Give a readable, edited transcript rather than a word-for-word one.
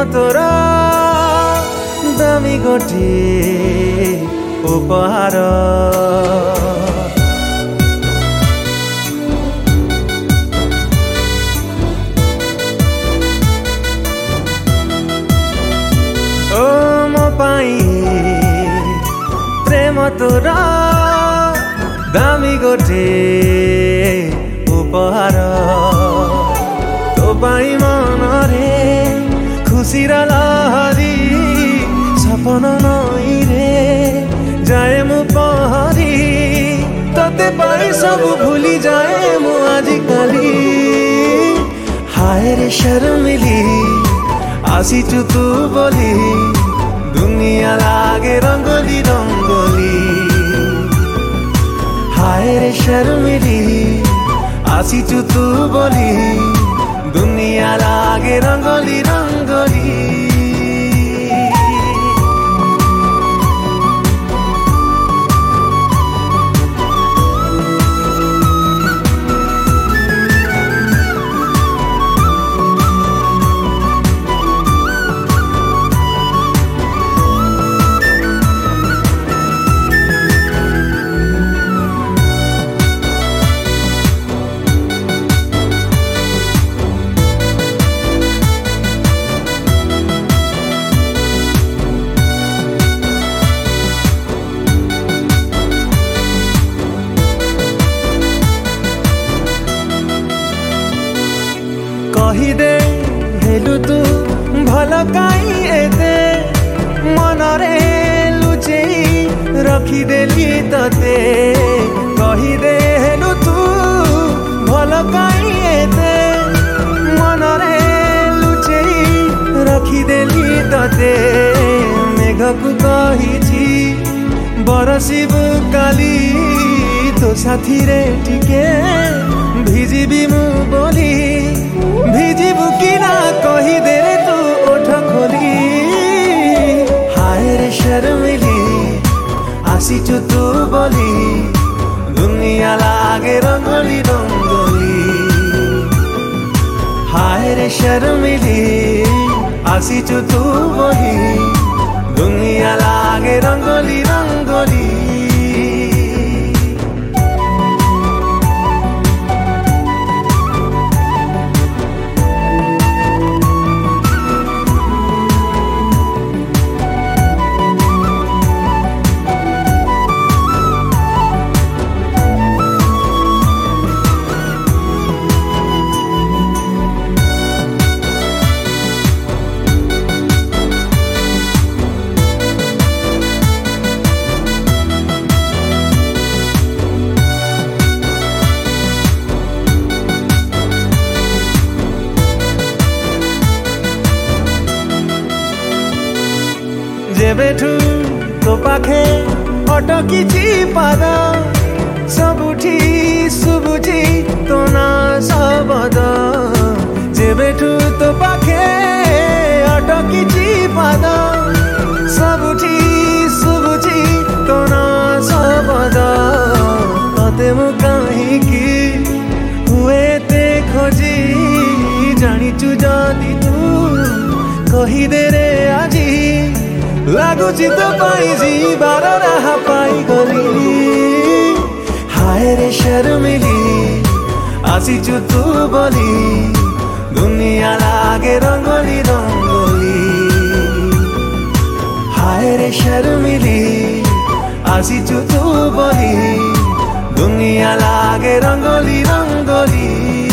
तोर दामी गोटे उपहार ओ मो पाई प्रेम तोर दामी गोटे उपहार तो पाई मनरे खुशीर लहरी सपन नई रे जाए मु पहरी तते पाई सब भूली जाए मु आजिकाली हाय रे शर्मिली आसीचु तू बोली दुनिया लागे रंगोली रंगोली हाय रे शर्मिली आसीचु तू बोली दुनिया लागे रंगोली रंगोली कहीदे हेलु तू भल काई एते मनरे लुचे रखीदेली तते कहीदे हेलु तू भल काई एते मनरे लुचे रखीदेली तते मेघकु कहिछि बरसिबु काली तो साथी रे टिके भिजिबी मु बोली भिजिबु कि ना कही दे रे तू ओठ खोली हाय रे शर्मिली आसीचु तू बोली दुनिया लागे रंगोली रंगोली हाय रे शर्मिली आसीचु तू बोली दुनिया लागे रंगोली रंगोली जेबेठू तो पाखे अटकिछि पाद सबुठी सुबुझी तो ना सबद जेबेठू तो पाखे अटकिछि पाद सबुठी सुबुझी तो ना सबद तते मु काहीकि हुए ते खोजी जानिचु जदि तू कही दे रे आजी लागुची तो पाई जीवार राह पाई गली हाय रे शर्मिली आसीचु तू बोली दुनिया लागे रंगोली रंगोली हाय रे शर्मिली आसीचु तू बोली दुनिया लागे रंगोली रंगोली।